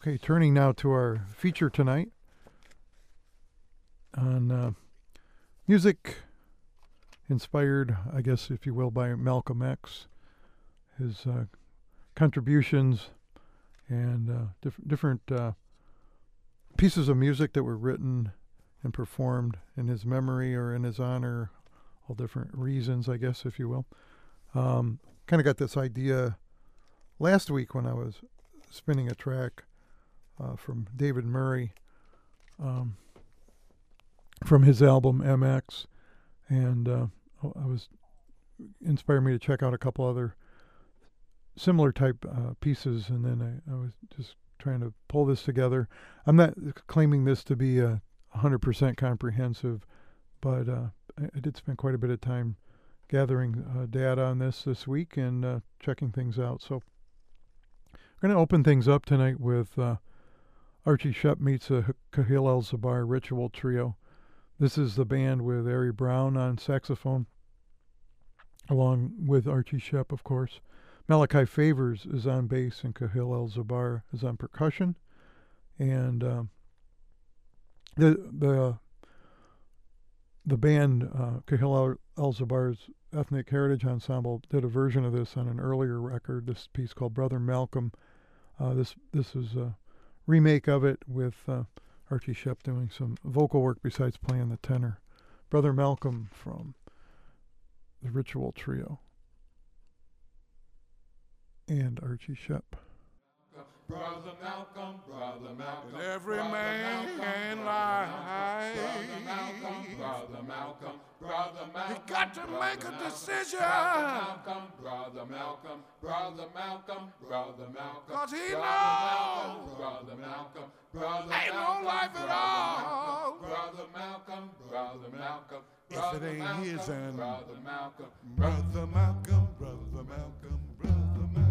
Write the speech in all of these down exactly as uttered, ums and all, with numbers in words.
Okay, turning now to our feature tonight on uh, music inspired, I guess, if you will, by Malcolm X, his uh, contributions and uh, diff- different uh, pieces of music that were written and performed in his memory or in his honor, all different reasons, I guess, if you will. Um, kind of got this idea last week when I was spinning a track uh, from David Murray um, from his album M X, and uh, I was inspired me to check out a couple other similar type uh, pieces, and then I, I was just trying to pull this together. I'm not claiming this to be a one hundred percent comprehensive, but uh, I, I did spend quite a bit of time gathering uh, data on this this week and uh, checking things out. So we're going to open things up tonight with uh, Archie Shepp meets a Kahil El-Zabar Ritual Trio. This is the band with Ari Brown on saxophone, along with Archie Shepp, of course. Malachi Favors is on bass, and Kahil El-Zabar is on percussion. And um, the the the band uh, Kahil El-Zabar's Ethnic Heritage Ensemble did a version of this on an earlier record. This piece called Brother Malcolm. Uh, this this is a remake of it with uh, Archie Shepp doing some vocal work besides playing the tenor. Brother Malcolm from the Ritual Trio and Archie Shepp. Brother Malcolm, Brother Malcolm, and every Brother man Malcolm, lies. Brother Malcolm, Brother Malcolm, Brother Malcolm. You got to Brother make a Malcolm, decision. Brother Malcolm, Brother Malcolm, Brother Malcolm, Brother Malcolm. 'Cause he Brother knows Malcolm, Brother Malcolm, Brother ain't no Malcolm, life at Brother all. Malcolm, Brother Malcolm, Brother Malcolm. If it Brother ain't Malcolm, his and Brother Malcolm, Brother Malcolm, Brother Malcolm, Brother Malcolm.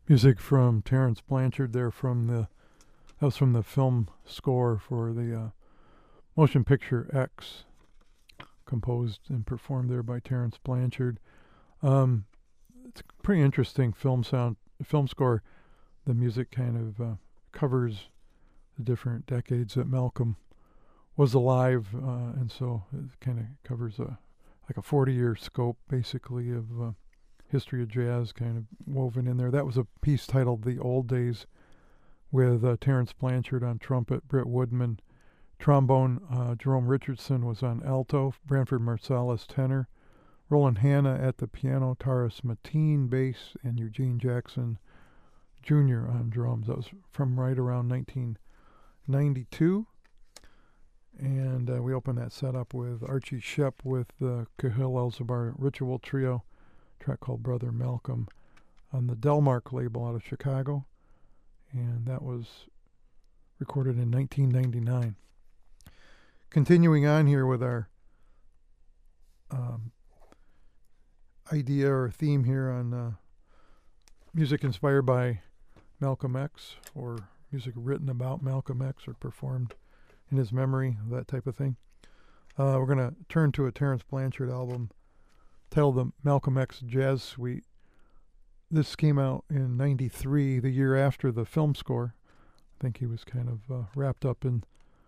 music from Terence Blanchard there from the that was from the film score for the uh, motion picture X, composed and performed there by Terence Blanchard. Um, it's a pretty interesting film sound, film score. The music kind of uh, covers the different decades that Malcolm was alive, uh, and so it kind of covers a like a forty-year scope, basically, of uh, history of jazz kind of woven in there. That was a piece titled "The Old Days," with uh, Terence Blanchard on trumpet, Britt Woodman trombone, uh, Jerome Richardson was on alto, Branford Marsalis tenor, Roland Hanna at the piano, Taras Mateen bass, and Eugene Jackson Junior on drums. That was from right around nineteen ninety-two. And uh, we opened that set up with Archie Shepp with the Cahill Elzbar Ritual Trio, track called Brother Malcolm, on the Delmark label out of Chicago. And that was recorded in nineteen ninety-nine. Continuing on here with our um, idea or theme here on uh, music inspired by Malcolm X, or music written about Malcolm X or performed in his memory, that type of thing. Uh, we're going to turn to a Terence Blanchard album titled The Malcolm X Jazz Suite. This came out in ninety-three, the year after the film score. I think he was kind of uh, wrapped up in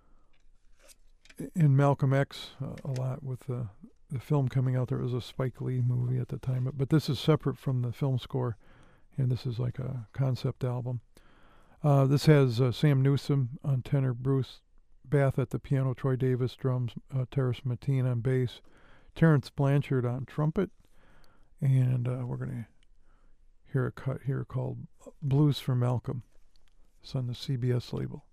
in Malcolm X uh, a lot with uh, the film coming out. There was a Spike Lee movie at the time, but, but this is separate from the film score, and this is like a concept album. Uh, this has uh, Sam Newsom on tenor, Bruce Bath at the piano, Troy Davis drums, uh, Taras Mateen on bass, Terence Blanchard on trumpet, and uh, we're going to hear a cut here called Blues for Malcolm. It's on the C B S label.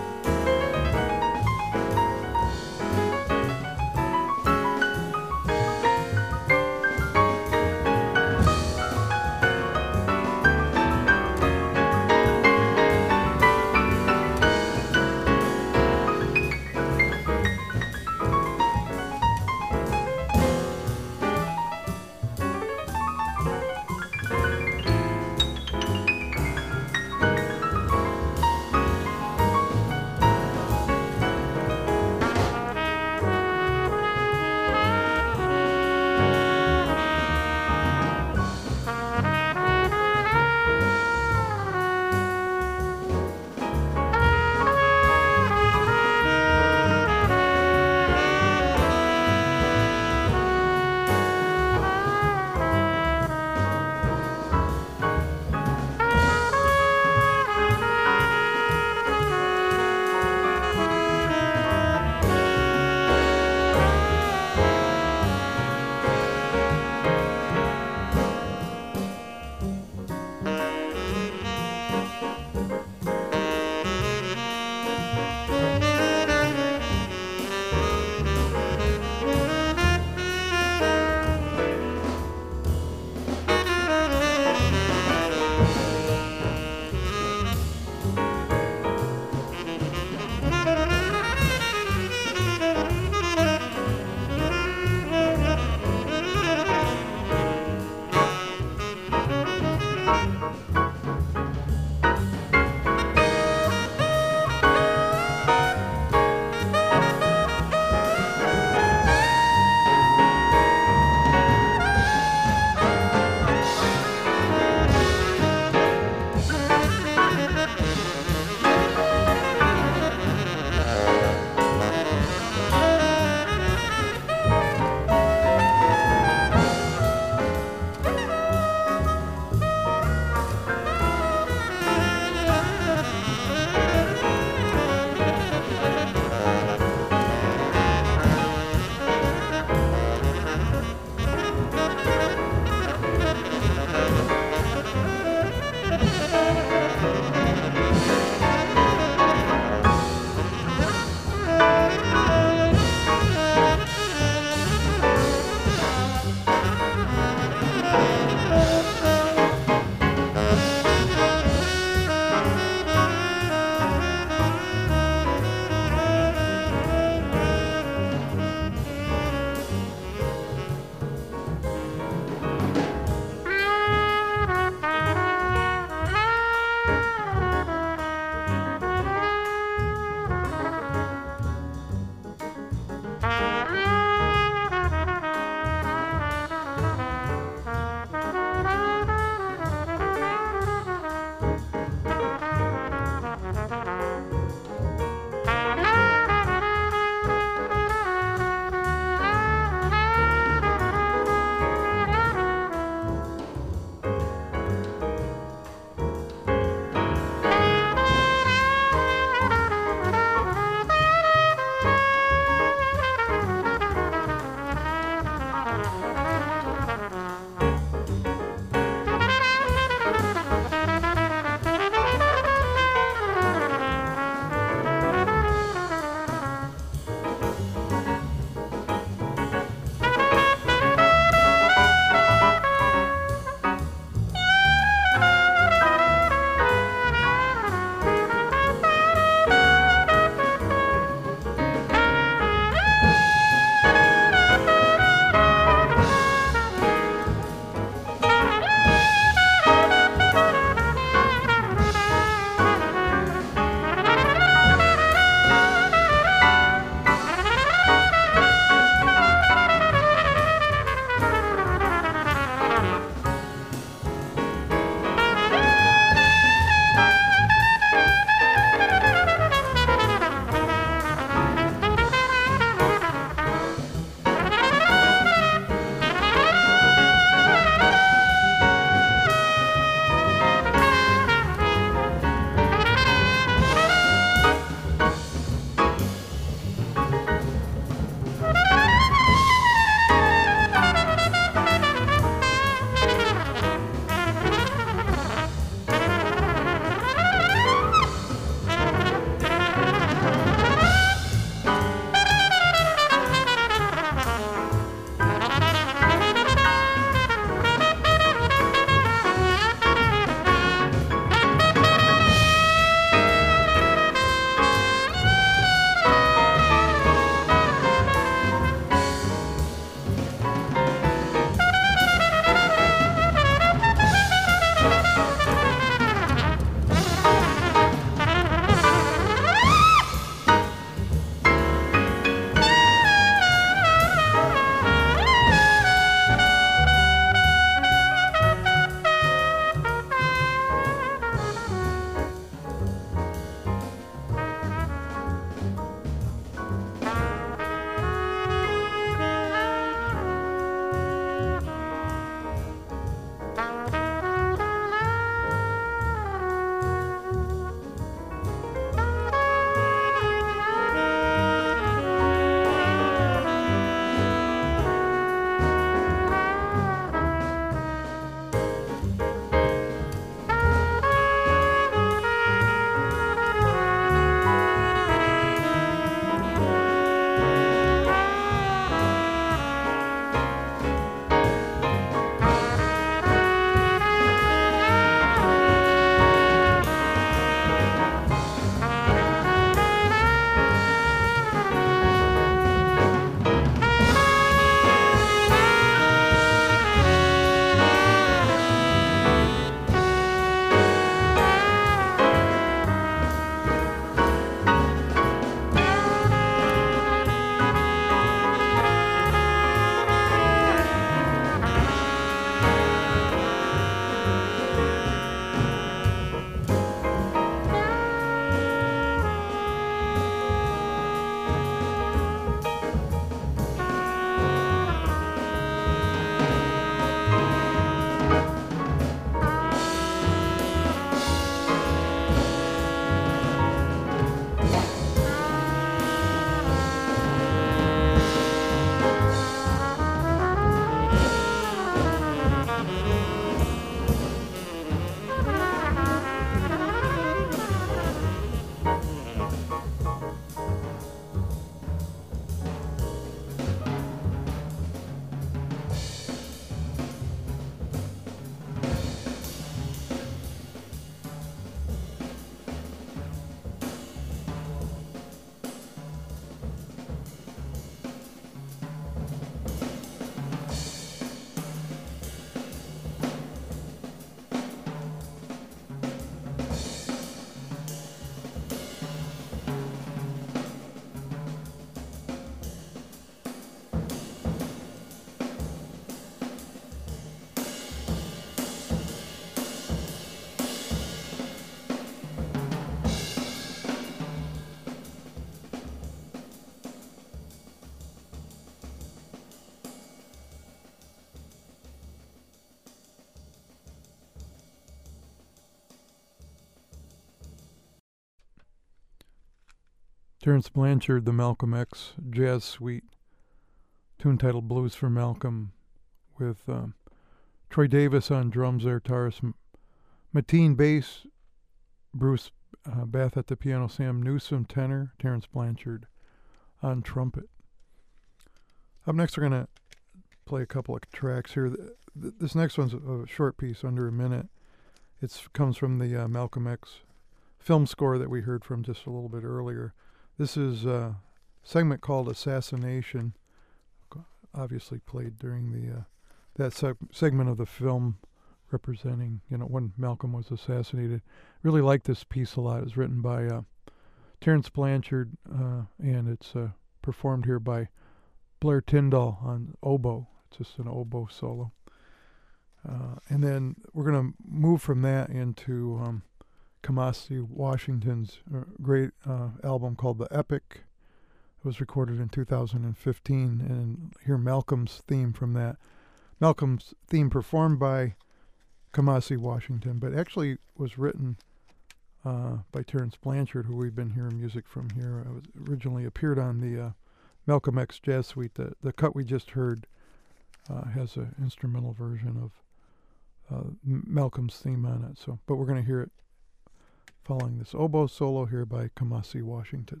Terence Blanchard, the Malcolm X Jazz Suite, tune titled Blues for Malcolm, with um, Troy Davis on drums there, Taurus Mateen bass, Bruce uh, Bath at the piano, Sam Newsom tenor, Terence Blanchard on trumpet. Up next, we're going to play a couple of tracks here. This next one's a short piece, under a minute. It comes from the uh, Malcolm X film score that we heard from just a little bit earlier. This is a segment called Assassination, obviously played during the uh, that seg- segment of the film representing, you know, when Malcolm was assassinated. Really like this piece a lot. It was written by uh, Terence Blanchard, uh, and it's uh, performed here by Blair Tyndall on oboe. It's just an oboe solo. Uh, and then we're going to move from that into um, Kamasi Washington's uh, great uh, album called The Epic. It was recorded in two thousand fifteen, and hear Malcolm's theme from that. Malcolm's theme performed by Kamasi Washington, but actually was written uh, by Terence Blanchard, who we've been hearing music from here. It was originally appeared on the uh, Malcolm X Jazz Suite. The, the cut we just heard uh, has an instrumental version of uh, Malcolm's theme on it. So, but we're going to hear it following this oboe solo here by Kamasi Washington.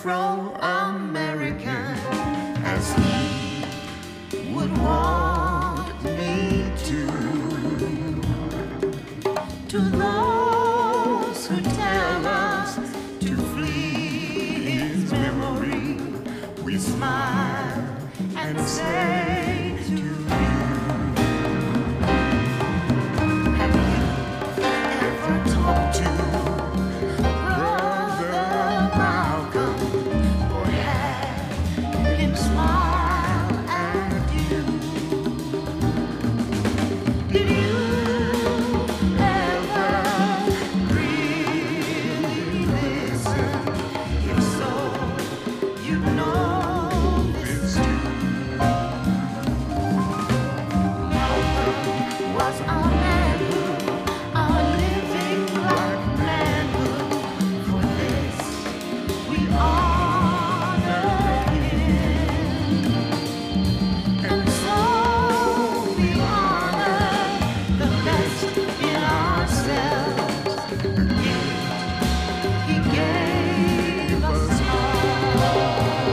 Afro-American as he would want me to. To those who tell us to flee his memory, we smile and say to you, have you ever talked to Brother Malcolm or had him smile at you? Did you ever really listen? If so, you know this too. Malcolm was our manhood, our living black manhood. For this we honor him, and so we honor the best in ourselves. The gift he gave us all.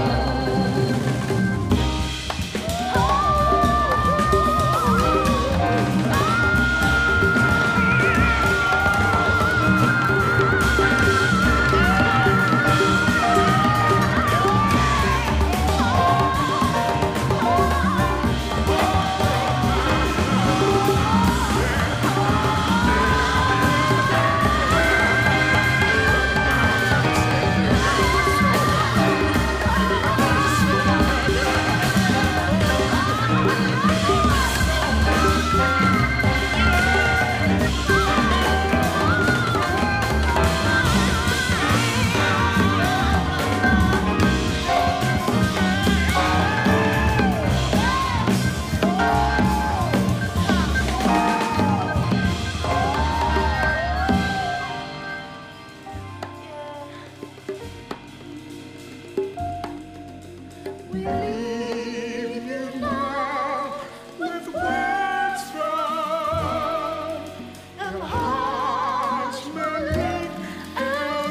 We leave you now with words from and hearts made El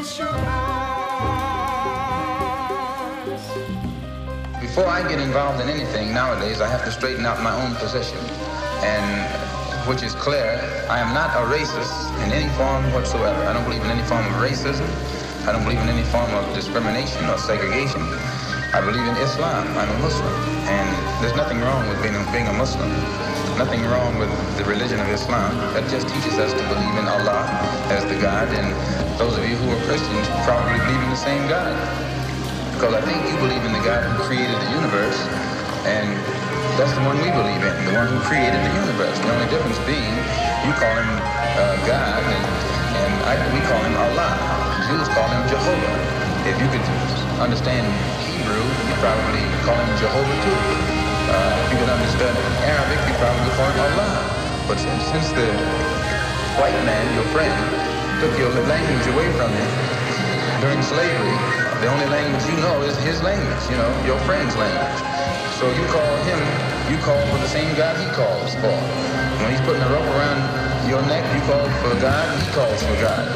Shaddai. Before I get involved in anything nowadays, I have to straighten out my own position, and which is clear. I am not a racist in any form whatsoever. I don't believe in any form of racism. I don't believe in any form of discrimination or segregation. I believe in Islam. I'm a Muslim, and there's nothing wrong with being a, being a Muslim. Nothing wrong with the religion of Islam. That just teaches us to believe in Allah as the God, and those of you who are Christians probably believe in the same God. Because I think you believe in the God who created the universe, and that's the one we believe in, the one who created the universe. The only difference being, you call him uh, God, and, and I, we call him Allah. Jews call him Jehovah. If you could understand Hebrew, you probably call him Jehovah too. Uh, if you could understand Arabic, you probably call him Allah. But since, since the white man, your friend, took your language away from you during slavery, the only language you know is his language, you know, your friend's language. So you call him, you call for the same God he calls for. When he's putting a rope around your neck, you call for God, he calls for God.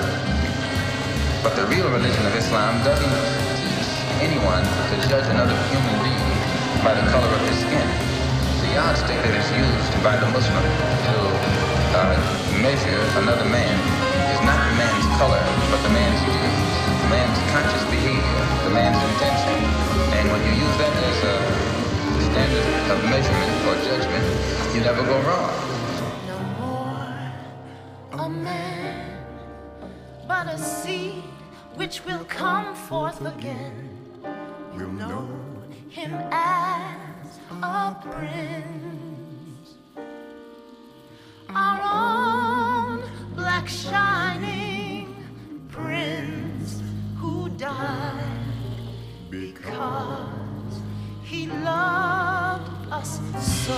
But the real religion of Islam doesn't teach anyone to judge another human being by the color of his skin. The yardstick that is used by the Muslim to uh, measure another man is not the man's color, but the man's deeds, the man's conscious behavior, the man's intention. And when you use that as a standard of measurement or judgment, you never go wrong. No more a man, but a seed which will come forth again. You know him as a prince, our own black shining prince who died because he loved us so.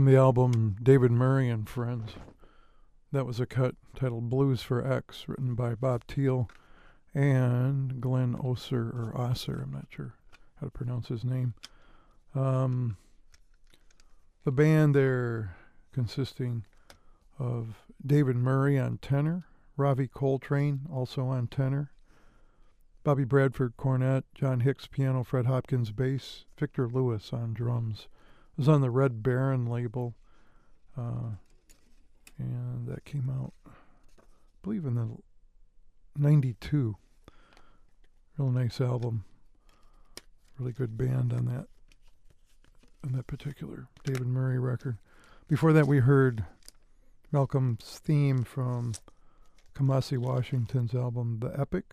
the album David Murray and Friends. That was a cut titled Blues for X, written by Bob Thiel and Glenn Osser, or Osser, I'm not sure how to pronounce his name. Um, the band there consisting of David Murray on tenor, Ravi Coltrane also on tenor, Bobby Bradford cornet, John Hicks piano, Fred Hopkins bass, Victor Lewis on drums. It was on the Red Baron label, uh, and that came out, I believe, in the ninety-two. Real nice album. Really good band on that on that particular David Murray record. Before that, we heard Malcolm's theme from Kamasi Washington's album The Epic,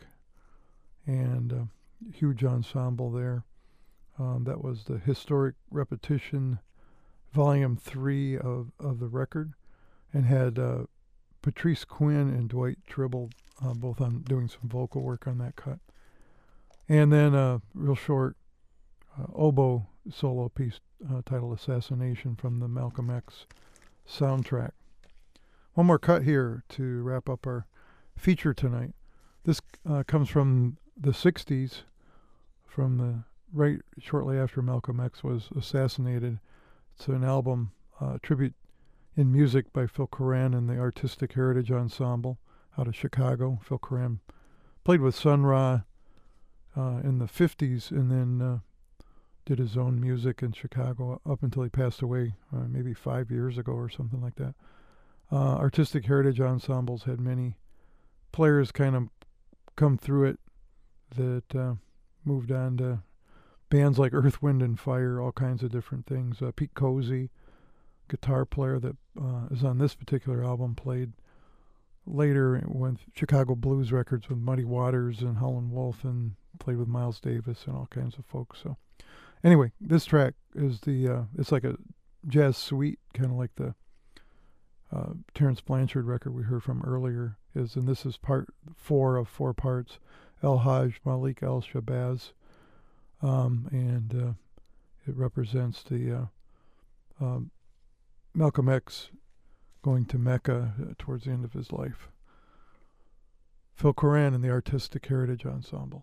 and a huge ensemble there. Um, that was the Historic Repetition Volume three of, of the record, and had uh, Patrice Quinn and Dwight Tribble uh, both on doing some vocal work on that cut. And then a real short uh, oboe solo piece uh, titled Assassination from the Malcolm X soundtrack. One more cut here to wrap up our feature tonight. This uh, comes from the sixties, from the right shortly after Malcolm X was assassinated. It's an album, uh, tribute in music by Phil Coran and the Artistic Heritage Ensemble out of Chicago. Phil Coran played with Sun Ra uh, in the fifties, and then uh, did his own music in Chicago up until he passed away uh, maybe five years ago or something like that. Uh, Artistic Heritage Ensembles had many players kind of come through it that uh, moved on to bands like Earth, Wind and Fire, all kinds of different things. Uh, Pete Cozy, guitar player that uh, is on this particular album, played later with Chicago Blues Records with Muddy Waters and Howlin' Wolf, and played with Miles Davis and all kinds of folks. So anyway, this track is the, uh, it's like a jazz suite, kind of like the uh, Terrence Blanchard record we heard from earlier is, and this is part four of four parts. El Hajj Malik El Shabazz, um, and uh, it represents the uh, um, Malcolm X going to Mecca uh, towards the end of his life. Phil Coran and the Artistic Heritage Ensemble.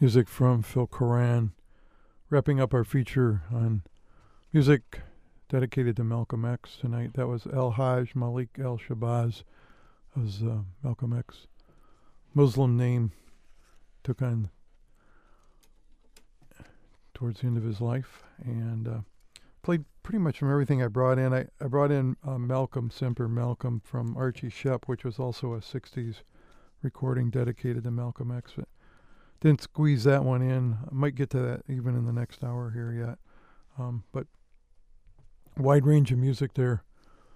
music from Phil Coran. Wrapping up our feature on music dedicated to Malcolm X tonight. That was El Hajj Malik El Shabazz. That was uh, Malcolm X. Muslim name took on towards the end of his life, and uh, played pretty much from everything I brought in. I, I brought in uh, Malcolm, Semper Malcolm from Archie Shepp, which was also a sixties recording dedicated to Malcolm X. But didn't squeeze that one in. I might get to that even in the next hour here yet. Um, but wide range of music there,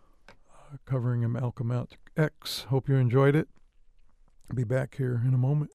uh, covering Malcolm X. Hope you enjoyed it. I'll be back here in a moment.